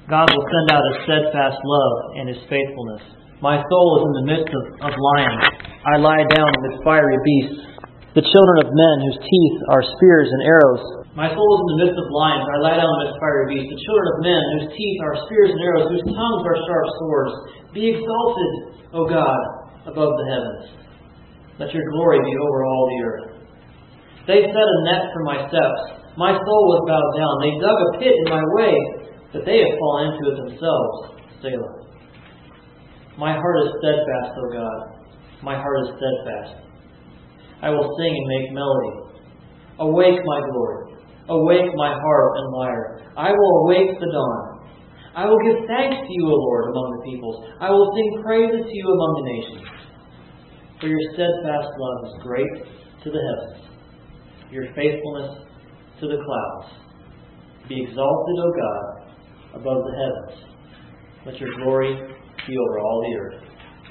God will send out His steadfast love and His faithfulness. My soul is in the midst of lions. I lie down with fiery beasts, the children of men whose teeth are spears and arrows. My soul is in the midst of lions. I lie down with fiery beasts, the children of men whose teeth are spears and arrows, whose tongues are sharp swords. Be exalted, O God, above the heavens. Let your glory be over all the earth. They set a net for my steps. My soul was bowed down. They dug a pit in my way, but they have fallen into it themselves. Selah. My heart is steadfast, O God. My heart is steadfast. I will sing and make melody. Awake, my glory. Awake, my harp and lyre. I will awake the dawn. I will give thanks to you, O Lord, among the peoples. I will sing praises to you among the nations. For your steadfast love is great to the heavens, your faithfulness to the clouds. Be exalted, O God, above the heavens. Let your glory be over all the earth.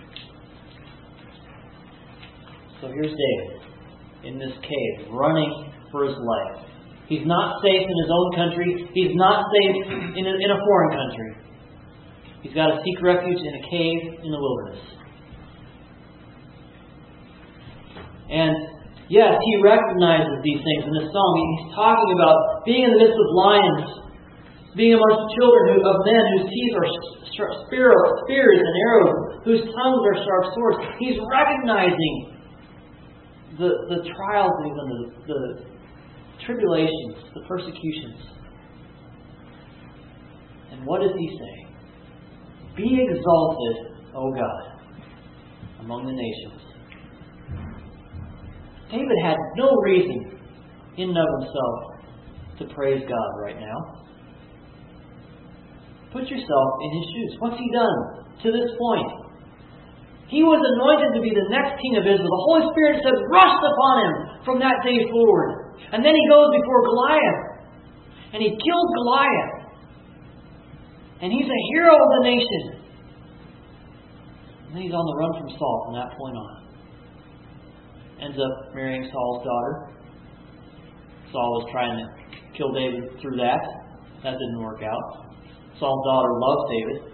So here's David in this cave, running for his life. He's not safe in his own country. He's not safe in a foreign country. He's got to seek refuge in a cave in the wilderness. And yes, he recognizes these things in this song. He's talking about being in the midst of lions, being amongst children of men whose teeth are spears and arrows, whose tongues are sharp swords. He's recognizing the trials that he's under, the tribulations, the persecutions. And what does he say? Be exalted, O God, among the nations. David had no reason in and of himself to praise God right now. Put yourself in his shoes. What's he done to this point? He was anointed to be the next king of Israel. The Holy Spirit said, rushed upon him from that day forward. And then he goes before Goliath. And he kills Goliath. And he's a hero of the nation. And then he's on the run from Saul from that point on. Ends up marrying Saul's daughter. Saul was trying to kill David through that. That didn't work out. Saul's daughter loves David.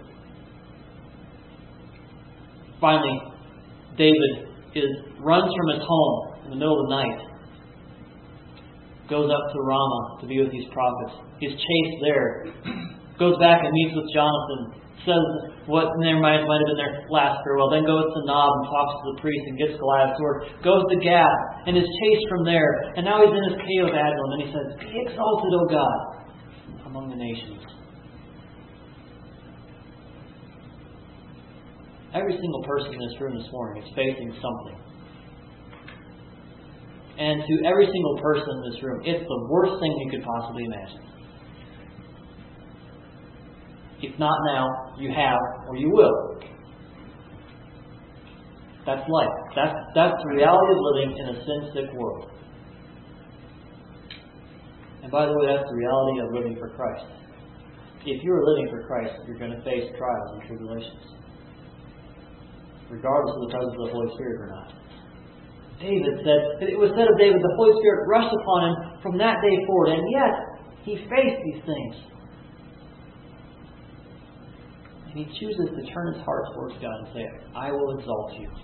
Finally, David runs from his home in the middle of the night. Goes up to Ramah to be with these prophets. He's chased there. Goes back and meets with Jonathan. Says what in their minds might have been their last farewell. Then goes to Nob and talks to the priest and gets Goliath's sword. Goes to Gath and is chased from there. And now he's in his cave of Adullam. And he says, be exalted, O God, among the nations. Every single person in this room this morning is facing something. And to every single person in this room, it's the worst thing you could possibly imagine. If not now, you have or you will. That's life. That's the reality of living in a sin-sick world. And by the way, that's the reality of living for Christ. If you're living for Christ, you're going to face trials and tribulations, regardless of the presence of the Holy Spirit or not. It was said of David, the Holy Spirit rushed upon him from that day forward, and yet he faced these things. And he chooses to turn his heart towards God and say, I will exalt you.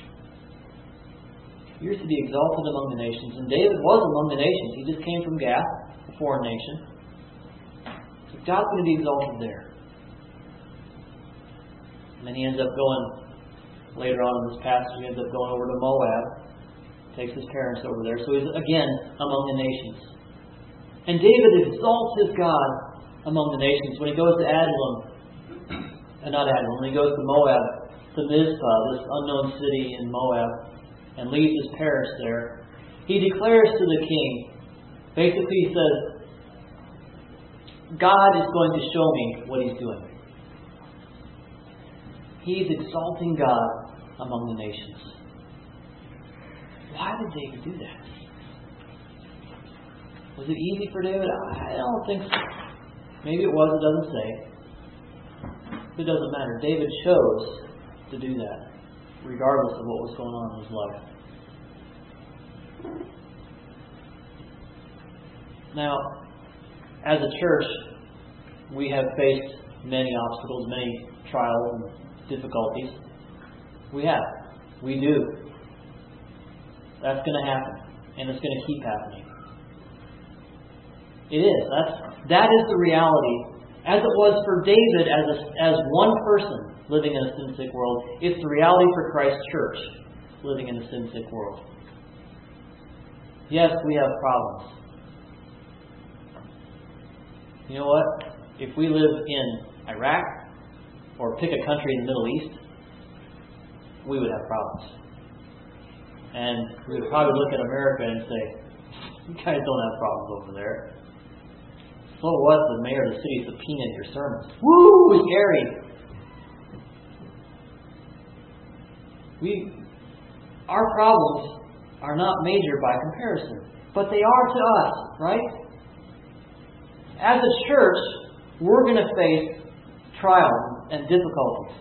You're to be exalted among the nations, and David was among the nations. He just came from Gath, a foreign nation. So God's going to be exalted there. And then he ends up going, later on in this passage, he ends up going over to Moab. Takes his parents over there. So he's again among the nations. And David exalts his God among the nations. When he goes to when he goes to Moab, to Mizpah, this unknown city in Moab, and leaves his parents there, he declares to the king, basically he says, God is going to show me what He's doing. He's exalting God among the nations. Why did David do that? Was it easy for David? I don't think so. Maybe it was, it doesn't say. It doesn't matter. David chose to do that, regardless of what was going on in his life. Now, as a church, We have faced many obstacles, many trials and difficulties. We have. We do. That's going to happen. And it's going to keep happening. It is. That is the reality. As it was for David as one person living in a sin-sick world, it's the reality for Christ's church living in a sin-sick world. Yes, we have problems. You know what? If we live in Iraq or pick a country in the Middle East, we would have problems. And we would probably look at America and say, you guys don't have problems over there. So what? The mayor of the city subpoenaed your sermons. Woo! Scary! Our problems are not major by comparison, but they are to us, right? As a church, we're going to face trials and difficulties.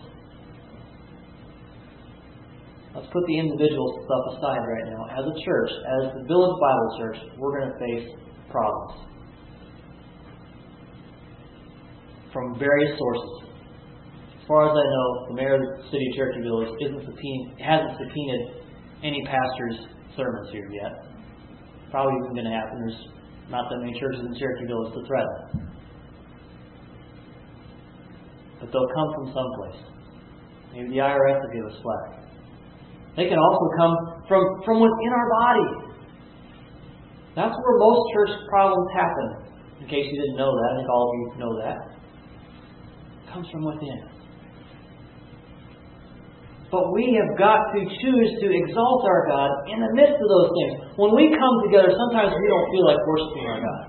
Let's put the individual stuff aside right now. As a church, as the Village Bible Church, we're going to face problems from various sources. As far as I know, the mayor of the city of Cherokee Village hasn't subpoenaed any pastor's sermons here yet. Probably isn't going to happen. There's not that many churches in Cherokee Village to threaten. But they'll come from someplace. Maybe the IRS will give us slack. They can also come from within our body. That's where most church problems happen. In case you didn't know that, I think all of you know that. It comes from within. But we have got to choose to exalt our God in the midst of those things. When we come together, sometimes we don't feel like worshiping our God.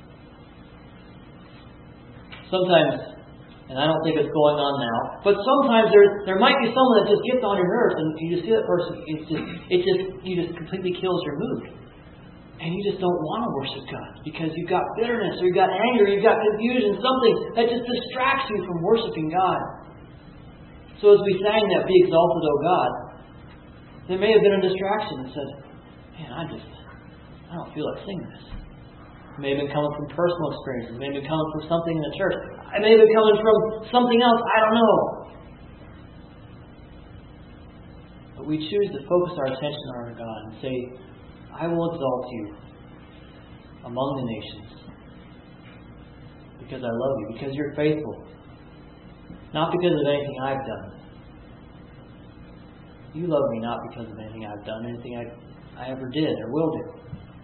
Sometimes, and I don't think it's going on now, but sometimes there might be someone that just gets on your nerves, and you just see that person, you just completely kills your mood. And you just don't want to worship God because you've got bitterness, or you've got anger, or you've got confusion, something that just distracts you from worshiping God. So as we sang that Be Exalted, O God, there may have been a distraction that said, man, I don't feel like singing this. It may have been coming from personal experiences. It may have been coming from something in the church. It may have been coming from something else. I don't know. But we choose to focus our attention on our God and say, I will exalt you among the nations because I love you, because you're faithful. Not because of anything I've done. You love me not because of anything I've done, anything I ever did or will do.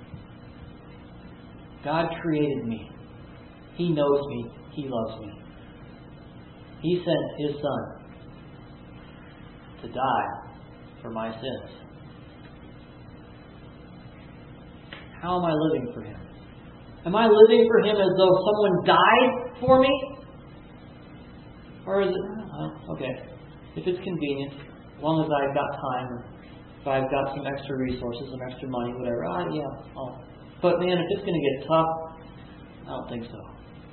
God created me. He knows me. He loves me. He sent His Son to die for my sins. How am I living for Him? Am I living for Him as though someone died for me? Or is it, okay, if it's convenient, as long as I've got time, or if I've got some extra resources, some extra money, whatever, But man, if it's going to get tough, I don't think so.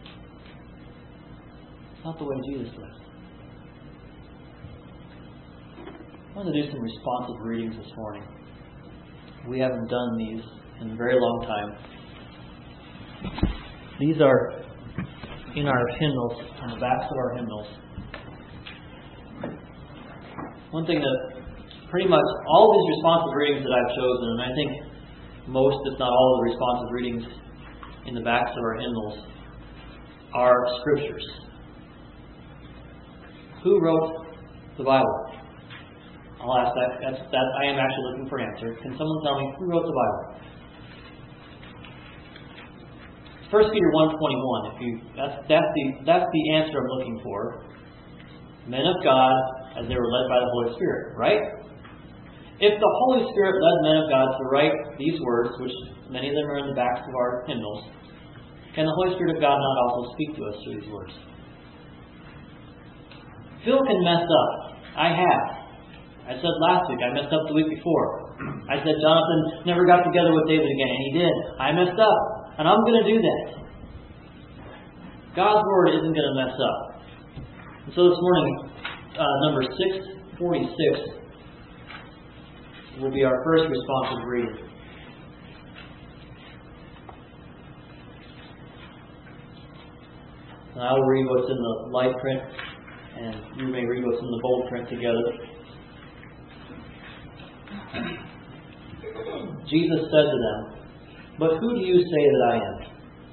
It's not the way Jesus lives. I want to do some responsive readings this morning. We haven't done these in a very long time. These are in our hymnals, on the backs of our hymnals. One thing that pretty much all these responsive readings that I've chosen, and I think most, if not all, of the responsive readings in the backs of our hymnals are scriptures. Who wrote the Bible? I'll ask that. I am actually looking for an answer. Can someone tell me who wrote the Bible? 1 Peter 1:21. That's the answer I'm looking for. Men of God, as they were led by the Holy Spirit, right? If the Holy Spirit led men of God to write these words, which many of them are in the backs of our hymnals, can the Holy Spirit of God not also speak to us through these words? Phil can mess up. I have. I said last week. I messed up the week before. I said Jonathan never got together with David again, and he did. I messed up. And I'm going to do that. God's Word isn't going to mess up. And so this morning, number 646 will be our first responsive reading. And I will read what's in the light print, and you may read what's in the bold print together. Jesus said to them, "But who do you say that I am?"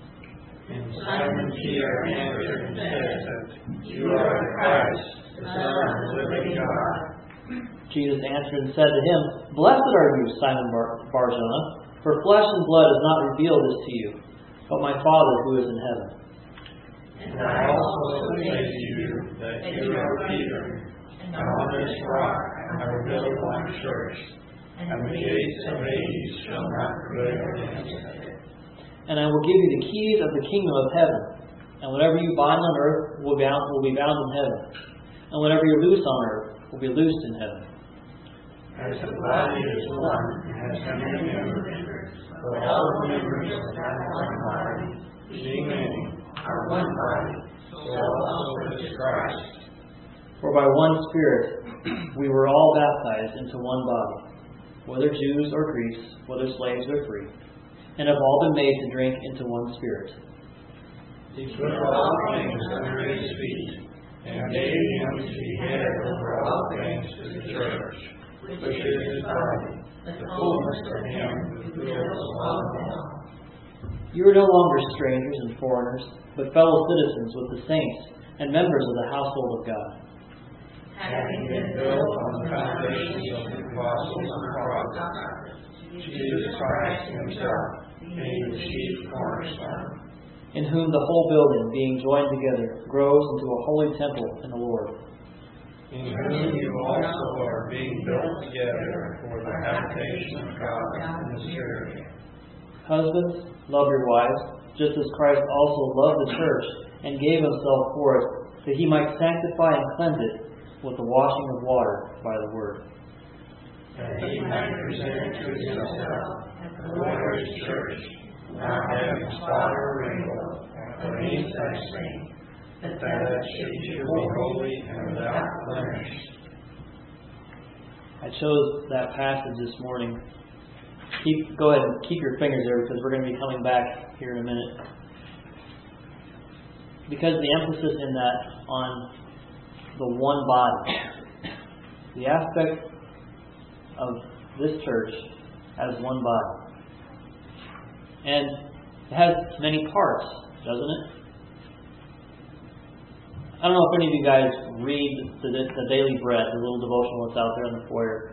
And Simon Peter answered and said, "You are the Christ, the Son of the living God." Jesus answered and said to him, "Blessed are you, Simon Bar-Jonah, for flesh and blood has not revealed this to you, but my Father who is in heaven. And I also say to you that you are Peter, and on this rock I will build my church, and the gates of Hades shall not prevail against it. And I will give you the keys of the kingdom of heaven. And whatever you bind on earth will be bound in heaven. And whatever you loose on earth will be loosed in heaven." As the body is one and has many members, but all the members of that one body, being many, are one body, so also is Christ. For by one Spirit we were all baptized into one body, whether Jews or Greeks, whether slaves or free, and have all been made to drink into one Spirit. He put all things under his feet, and gave him to be head over all things to the church, which is his body, the fullness of him who fills all in all. You are no longer strangers and foreigners, but fellow citizens with the saints and members of the household of God, having been built on the foundations of the apostles and prophets, Jesus Christ himself being the chief cornerstone, in whom the whole building, being joined together, grows into a holy temple in the Lord, in whom you also are being built together for the habitation of God in the Spirit. Husbands, love your wives, just as Christ also loved the church and gave himself for it, that he might sanctify and cleanse it with the washing of water by the word, that he might present it to himself a glorious church, not having spot or wrinkle or any such thing, but that it should be holy and without blemish. I chose that passage this morning. Go ahead and keep your fingers there because we're going to be coming back here in a minute. Because the emphasis in that on the one body, the aspect of this church as one body. And it has many parts, doesn't it? I don't know if any of you guys read the Daily Bread, the little devotional that's out there in the foyer.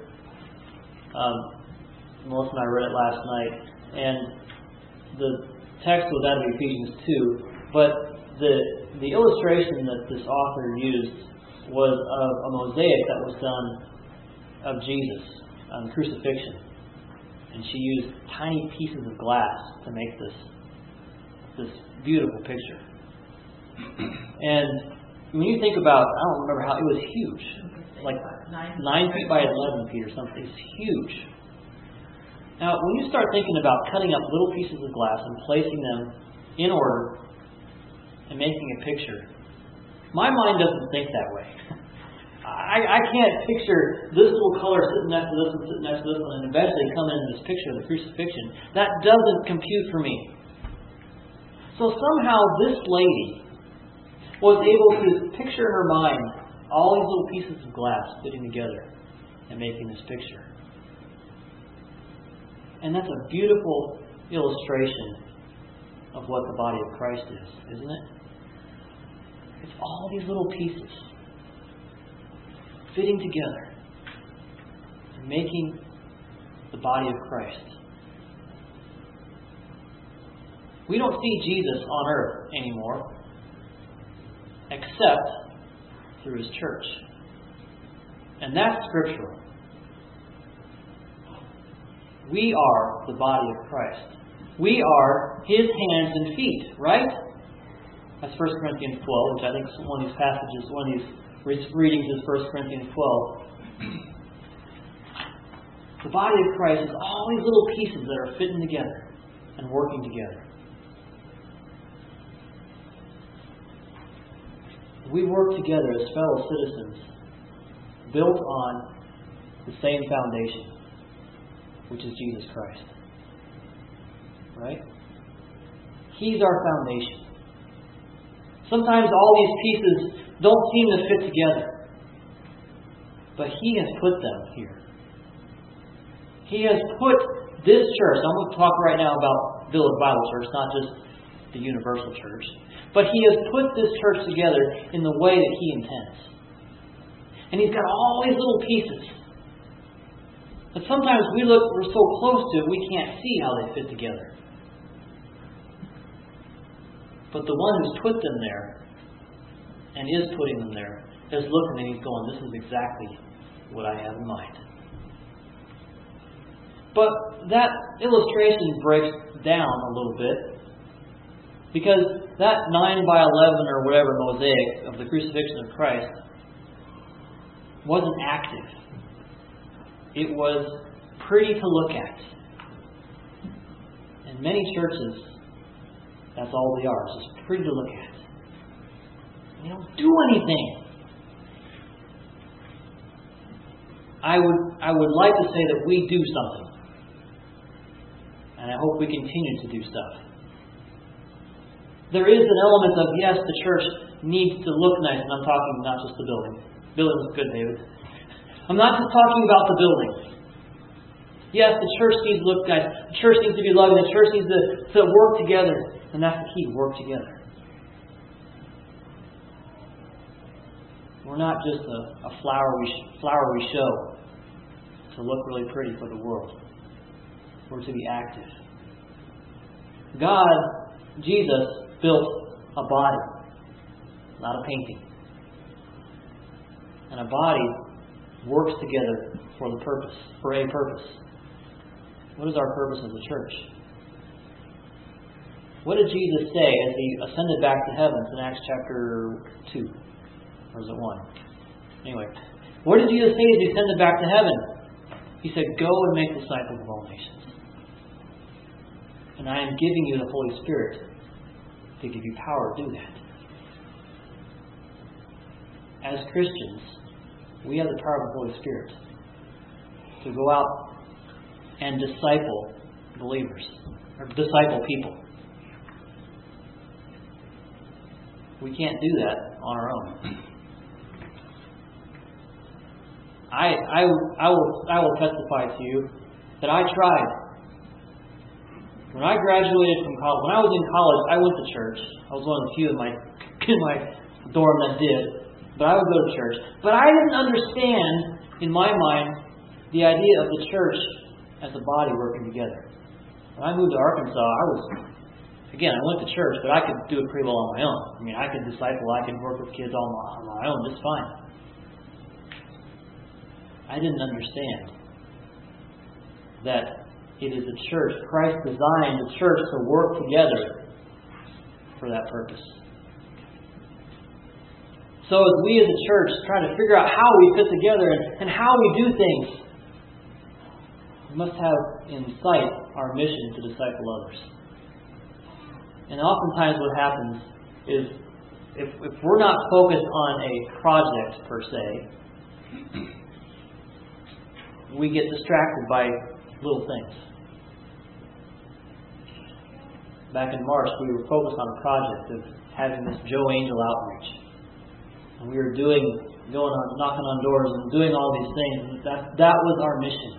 Melissa and I read it last night, and the text was out of Ephesians 2, but the illustration that this author used was of a mosaic that was done of Jesus on crucifixion. And she used tiny pieces of glass to make this beautiful picture. And when you think about, I don't remember how, it was huge. Like 9 feet by 11 feet or something. It's huge. Now, when you start thinking about cutting up little pieces of glass and placing them in order and making a picture, my mind doesn't think that way. I can't picture this little color sitting next to this one, sitting next to this one, and eventually come into this picture of the crucifixion. That doesn't compute for me. So somehow this lady was able to picture in her mind all these little pieces of glass fitting together and making this picture. And that's a beautiful illustration of what the body of Christ is, isn't it? It's all these little pieces fitting together and making the body of Christ. We don't see Jesus on earth anymore except through His church. And that's scriptural. We are the body of Christ. We are His hands and feet, right? That's 1 Corinthians 12, which I think is one of these passages, one of these readings is 1 Corinthians 12. The body of Christ is all these little pieces that are fitting together and working together. We work together as fellow citizens, built on the same foundation, which is Jesus Christ. Right? He's our foundation. Sometimes all these pieces don't seem to fit together. But He has put them here. He has put this church, I'm going to talk right now about Village Bible Church, not just the Universal Church. But He has put this church together in the way that He intends. And He's got all these little pieces. But sometimes we're so close to it, we can't see how they fit together. But the one who's put them there, and is putting them there, is looking and He's going, this is exactly what I have in mind. But that illustration breaks down a little bit, because that 9 by 11 or whatever mosaic of the crucifixion of Christ wasn't active. It was pretty to look at. In many churches, that's all they are. It's just pretty to look at. They don't do anything. I would like to say that we do something. And I hope we continue to do stuff. There is an element of, yes, the church needs to look nice. And I'm talking not just the building. Building's good, David. I'm not just talking about the building. Yes, the church needs to look nice. The church needs to be loving. The church needs to work together. And that's the key, work together. We're not just a flowery show to look really pretty for the world. We're to be active. God, Jesus, built a body, not a painting. And a body works together for a purpose. What is our purpose as a church? What did Jesus say as He ascended back to heaven in Acts chapter 2? Or is it 1? Anyway, what did Jesus say as He ascended back to heaven? He said, go and make disciples of all nations. And I am giving you the Holy Spirit to give you power to do that. As Christians, we have the power of the Holy Spirit to go out and disciple believers, or disciple people. We can't do that on our own. I will testify to you that I tried. When I graduated from college, when I was in college, I went to church. I was one of the few in my dorm that did. But I would go to church. But I didn't understand, in my mind, the idea of the church as a body working together. When I moved to Arkansas, I went to church, but I could do it pretty well on my own. I mean, I could disciple, I could work with kids on my own just fine. I didn't understand that it is the church. Christ designed the church to work together for that purpose. So as we as a church try to figure out how we fit together and how we do things, we must have in sight our mission to disciple others. And oftentimes what happens is if we're not focused on a project per se, we get distracted by little things. Back in March, we were focused on a project of having this Joe Angel outreach. And we were knocking on doors and doing all these things. And that was our mission.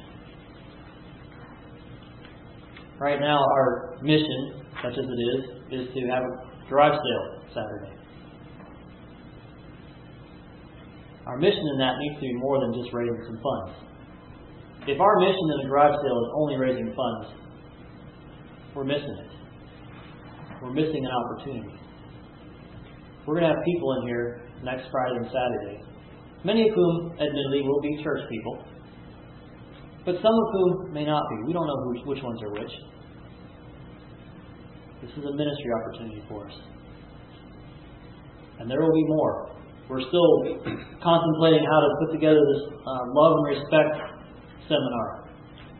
Right now, our mission, such as it is to have a garage sale Saturday. Our mission in that needs to be more than just raising some funds. If our mission in a garage sale is only raising funds, we're missing it. We're missing an opportunity. We're going to have people in here next Friday and Saturday, many of whom, admittedly, will be church people, but some of whom may not be. We don't know which ones are which. This is a ministry opportunity for us. And there will be more. We're still contemplating how to put together this love and respect seminar.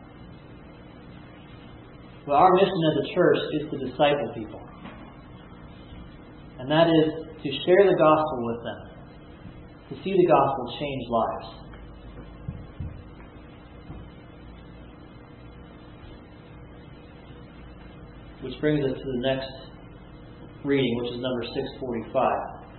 But our mission as a church is to disciple people. And that is to share the gospel with them. To see the gospel change lives. Which brings us to the next reading, which is number 645.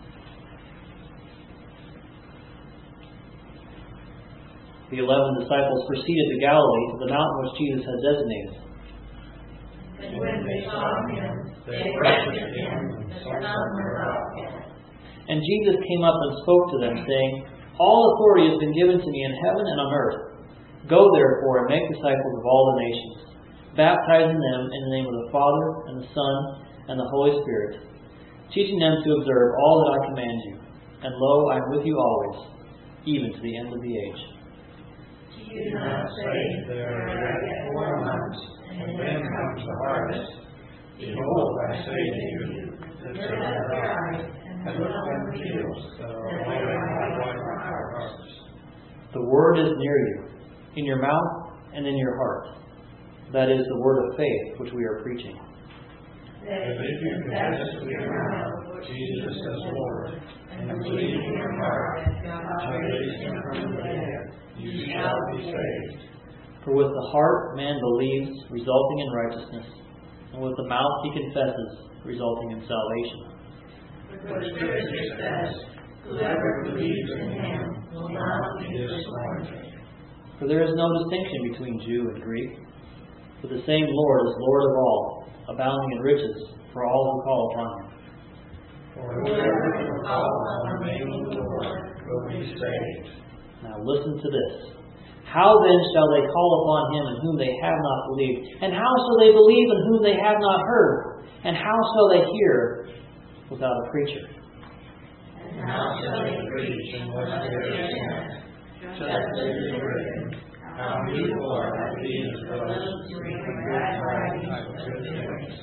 The 11 disciples proceeded to Galilee, to the mountain which Jesus had designated. And when they saw him, they worshipped him, and some were baptized. And Jesus came up and spoke to them, saying, All authority has been given to me in heaven and on earth. Go therefore and make disciples of all the nations, baptizing them in the name of the Father, and the Son, and the Holy Spirit, teaching them to observe all that I command you. And lo, I am with you always, even to the end of the age. Do not say, there are yet 4 months, and then comes the harvest. Behold, I say to you, that there are eyes, and look on the fields, that are already white for harvest. The word is near you, in your mouth and in your heart. That is the word of faith which we are preaching. That if you confess with your mouth Jesus as Lord, and believe in your heart that God raised him from the dead, you shall be saved. For with the heart man believes, resulting in righteousness, and with the mouth he confesses, resulting in salvation. For the Scripture says, whoever believes in him will not be disappointed. For there is no distinction between Jew and Greek, for the same Lord is Lord of all, abounding in riches for all who call upon him. For whoever will call upon the name of the Lord will be saved. Now listen to this. How then shall they call upon him in whom they have not believed? And how shall they believe in whom they have not heard? And how shall they hear without a preacher? And how shall they preach unless they are sent? Just as it is written, how beautiful are the feet of those who bring glad tidings of good news.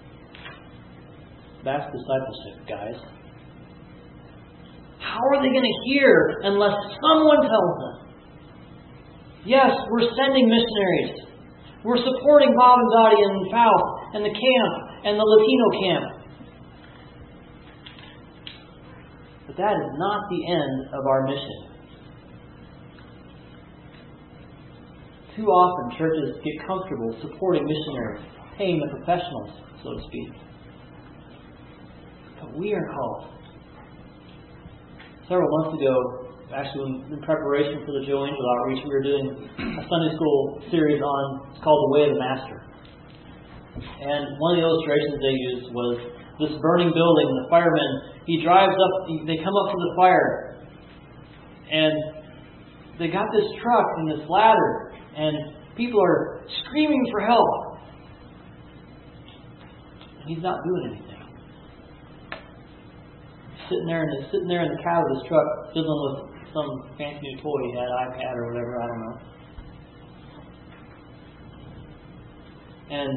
That's discipleship, guys. How are they going to hear unless someone tells them? Yes, we're sending missionaries. We're supporting Bob and Dottie and Faust and the camp and the Latino camp. But that is not the end of our mission. Too often churches get comfortable supporting missionaries, paying the professionals, so to speak. But we are called. Several months ago, actually in preparation for the Joe Angel outreach, we were doing a Sunday school series it's called The Way of the Master. And one of the illustrations they used was this burning building. The fireman, he drives up, they come up to the fire, and they got this truck and this ladder, and people are screaming for help. And he's not doing anything. Sitting there in the cab of this truck, fiddling with some fancy new toy he had, iPad or whatever, I don't know. And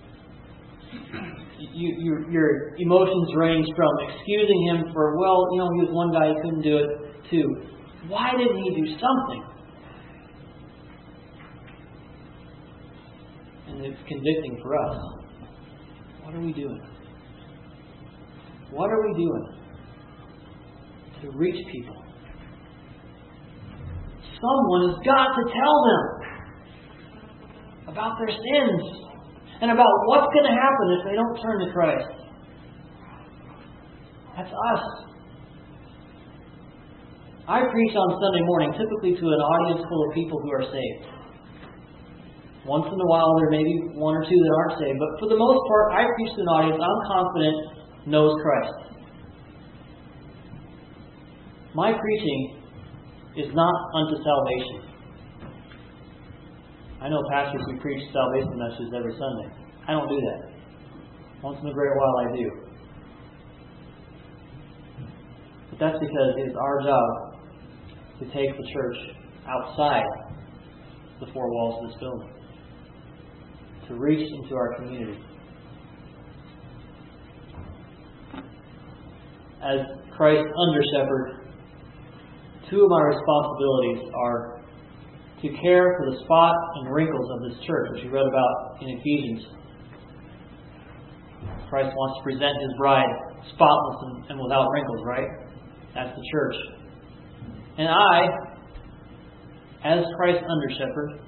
your emotions range from excusing him for, he was one guy, he couldn't do it, to, why didn't he do something? And it's convicting for us. What are we doing? What are we doing to reach people? Someone has got to tell them about their sins and about what's going to happen if they don't turn to Christ. That's us. I preach on Sunday morning typically to an audience full of people who are saved. Once in a while there may be one or two that aren't saved, but for the most part I preach to an audience I'm confident knows Christ. My preaching is not unto salvation. I know pastors who preach salvation messages every Sunday. I don't do that. Once in a great while I do. But that's because it is our job to take the church outside the four walls of this building. To reach into our community. As Christ's under-shepherd, two of my responsibilities are to care for the spot and wrinkles of this church, which we read about in Ephesians. Christ wants to present His bride spotless and without wrinkles, right? That's the church. And I, as Christ's under-shepherd,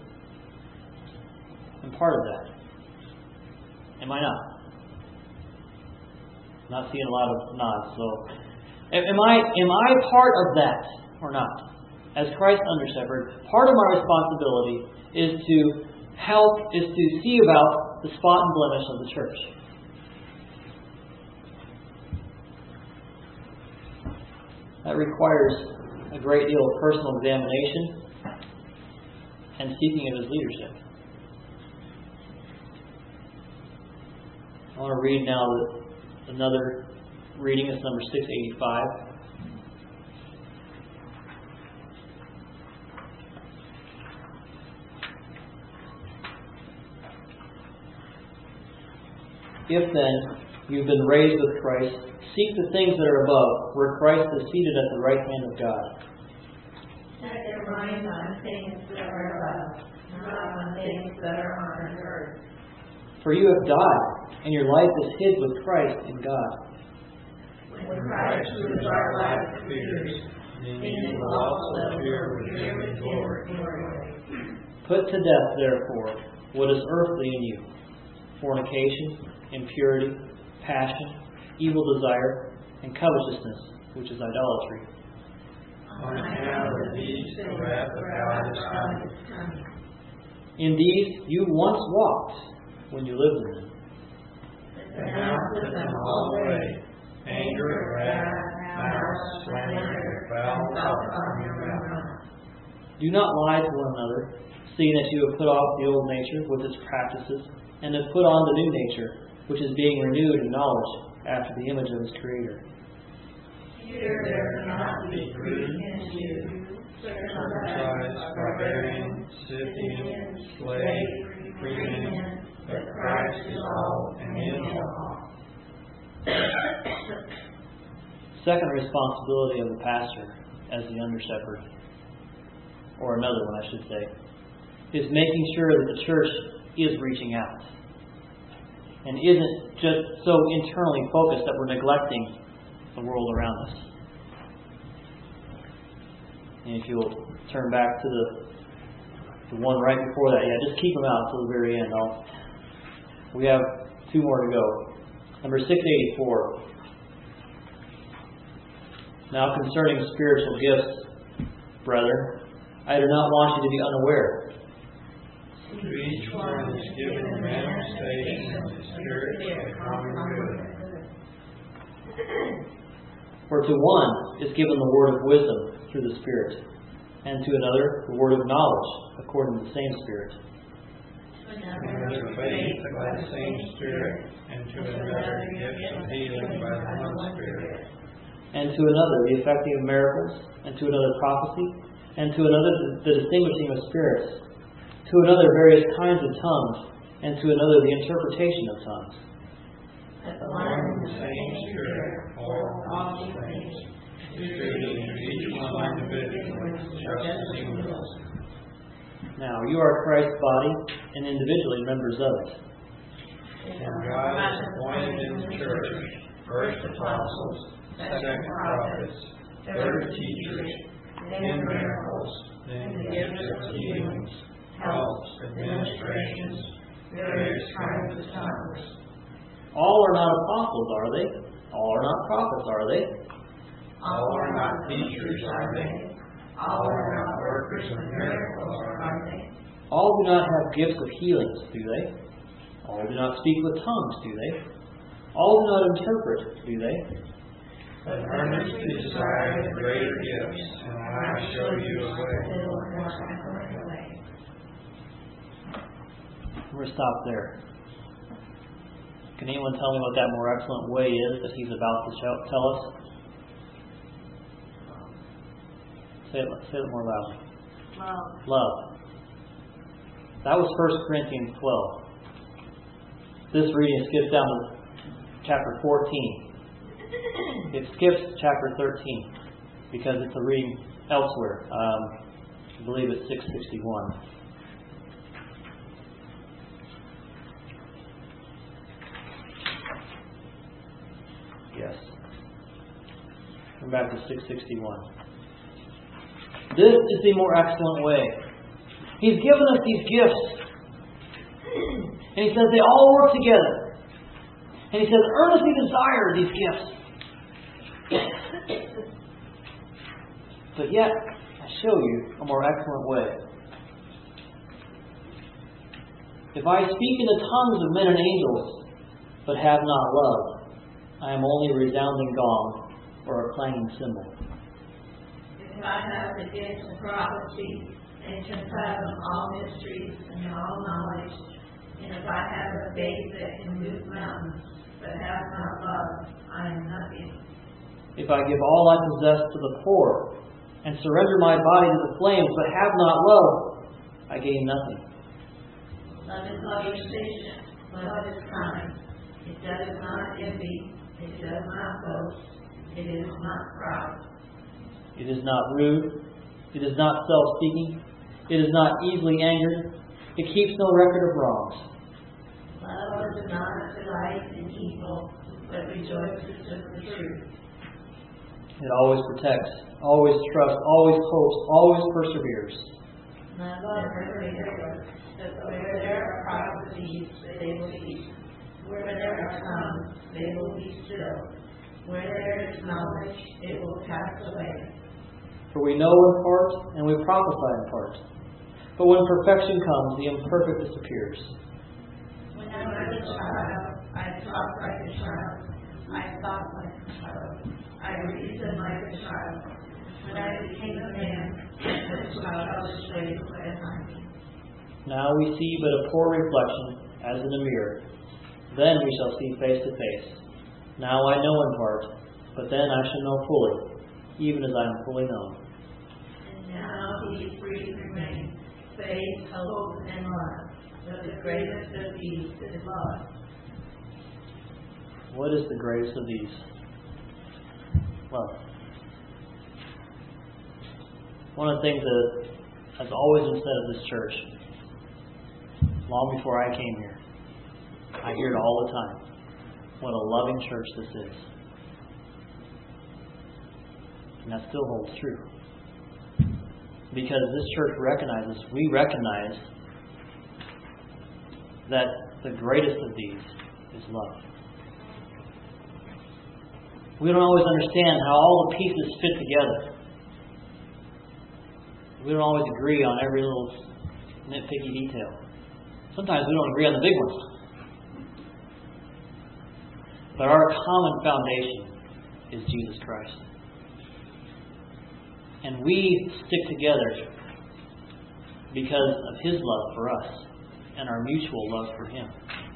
am part of that. Am I not? I'm not seeing a lot of nods. So, am I part of that or not? As Christ's under-shepherd, part of my responsibility is to see about the spot and blemish of the church. That requires a great deal of personal examination and seeking of His leadership. I want to read now another reading. It's number 685. If then you've been raised with Christ, seek the things that are above, where Christ is seated at the right hand of God. Set your minds on things that are above, not on things that are on earth. For you have died, and your life is hid with Christ in God. When Christ, who is our life, appears, then you will also appear with Him in glory. Put to death, therefore, what is earthly in you: fornication, impurity, passion, evil desire, and covetousness, which is idolatry. On account of these, the wrath of God is coming. In these you once walked when you lived in them. But now put them all away: anger, wrath, malice, slander, foul talk from your mouth. Do not lie to one another, seeing that you have put off the old nature with its practices, and have put on the new nature, which is being renewed in knowledge after the image of its Creator. Here there cannot be Greek and Jew, circumcised, barbarian, Scythian, slave, free man, but Christ is all and in all. Second responsibility of the pastor as the under-shepherd, or another one I should say, is making sure that the church is reaching out and isn't just so internally focused that we're neglecting the world around us. And if you'll turn back to the one right before that, just keep them out until the very end. We have two more to go. Number 684. Now concerning spiritual gifts, brethren, I do not want you to be unaware. To each one is given a manifestation of the Spirit for common good. For to one is given the word of wisdom through the Spirit, and to another the word of knowledge according to the same Spirit. To another faith by the same Spirit, and to another gifts of healing by the one Spirit. And to another the effecting of miracles, and to another prophecy, and to another the distinguishing of spirits, to another various kinds of tongues, and to another the interpretation of tongues. But the one and the same Spirit, all these things, distributing to each one individually, just as He wills. Now you are Christ's body, and individually members of it. And God has appointed in the church first apostles, second prophets, third teachers, then miracles, then the gifts of healings, helps, administrations, various kinds of tongues. All are not apostles, are they? All are not prophets, are they? All are not teachers, are they? All are not workers of miracles, are they? All do not have gifts of healings, do they? All do not speak with tongues, do they? All do not interpret, do they? But earnestly desire the greater gifts, and I show you a way. We're going to stop there. Can anyone tell me what that more excellent way is that he's about to tell us? Say it more loudly. Love. That was 1 Corinthians 12. This reading skips down to chapter 14. It skips chapter 13 because it's a reading elsewhere. I believe it's 661. Yes. Come back to 661. This is the more excellent way. He's given us these gifts. And he says they all work together. And he says, earnestly desire these gifts. But yet, I show you a more excellent way. If I speak in the tongues of men and angels, but have not love, I am only a resounding gong or a clanging cymbal. If I have the gift of prophecy and can fathom all mysteries and all knowledge, and if I have a faith that can move mountains, but have not love, I am nothing. If I give all I possess to the poor, and surrender my body to the flames, but have not love, I gain nothing. Love is patient. Love is kind. It does not envy. It does not boast. It is not proud. It is not rude. It is not self-seeking. It is not easily angered. It keeps no record of wrongs. Love does not delight in evil, but rejoices with the truth. It always protects, always trusts, always hopes, always perseveres. Love never fails, but where there are prophecies, they will cease. Where there are tongues, they will be still. Where there is knowledge, it will pass away. For we know in part, and we prophesy in part. But when perfection comes, the imperfect disappears. When I was a child, I talked like a child. I thought like a child. I reasoned like a child. When I became a man, I took childish ways behind me. Now we see but a poor reflection, as in a mirror. Then we shall see face to face. Now I know in part, but then I shall know fully, even as I am fully known. And now these three remain: faith, hope, and love. But the greatest of these is love. What is the greatest of these? Love. One of the things that has always been said of this church, long before I came here, I hear it all the time, what a loving church this is. And that still holds true. Because this church we recognize that the greatest of these is love. We don't always understand how all the pieces fit together. We don't always agree on every little nitpicky detail. Sometimes we don't agree on the big ones. But our common foundation is Jesus Christ. And we stick together because of His love for us and our mutual love for Him.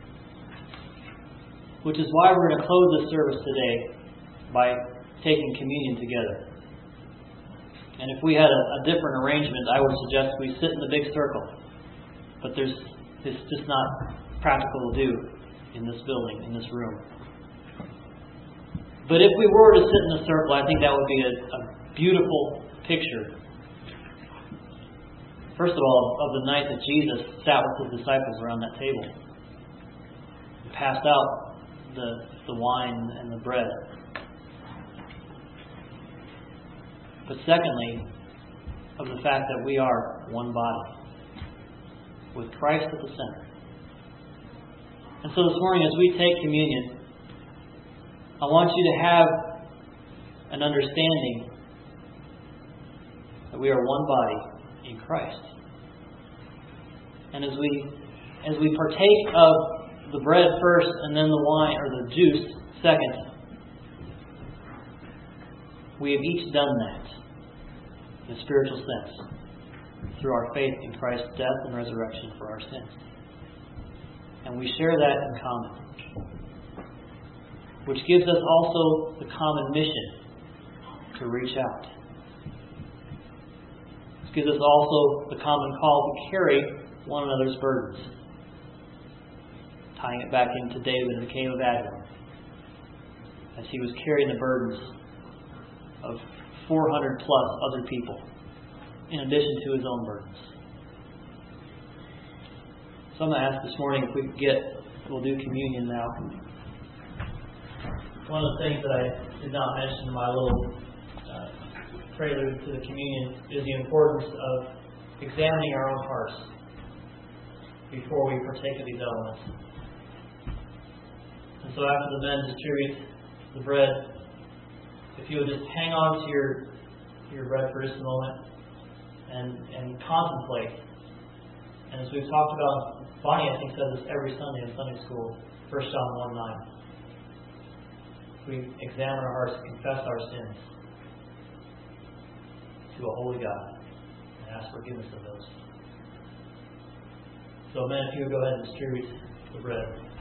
Which is why we're going to close this service today by taking communion together. And if we had a different arrangement, I would suggest we sit in the big circle. But it's just not practical to do in this building, in this room. But if we were to sit in a circle, I think that would be a beautiful picture. First of all, of the night that Jesus sat with His disciples around that table. He passed out the wine and the bread. But secondly, of the fact that we are one body, with Christ at the center. And so this morning, as we take communion, I want you to have an understanding that we are one body in Christ. And as we partake of the bread first and then the wine or the juice second, we have each done that in a spiritual sense through our faith in Christ's death and resurrection for our sins. And we share that in common, which gives us also the common mission to reach out. It gives us also the common call to carry one another's burdens, tying it back into David in the cave of Adullam, as he was carrying the burdens of 400 plus other people, in addition to his own burdens. So I'm going to ask this morning if we could we'll do communion now. One of the things that I did not mention in my little prelude to the communion is the importance of examining our own hearts before we partake of these elements. And And so after the men distribute the bread, if you would just hang on to your bread for just a moment and contemplate. And as we've talked about, Bonnie, I think, says this every Sunday in Sunday school, 1 John 1:9. We examine our hearts and confess our sins to a holy God and ask forgiveness of those. So, men, if you would go ahead and distribute the bread.